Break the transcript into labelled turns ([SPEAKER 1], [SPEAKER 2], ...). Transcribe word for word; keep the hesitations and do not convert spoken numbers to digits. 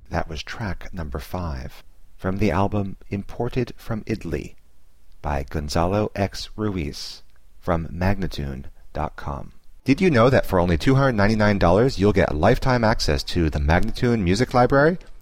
[SPEAKER 1] That was track number five from the album Imported from Italy by Gonzalo X. Ruiz from Magnatune dot com. Did you know that for only two hundred ninety-nine dollars you'll get lifetime access to the Magnatune Music Library?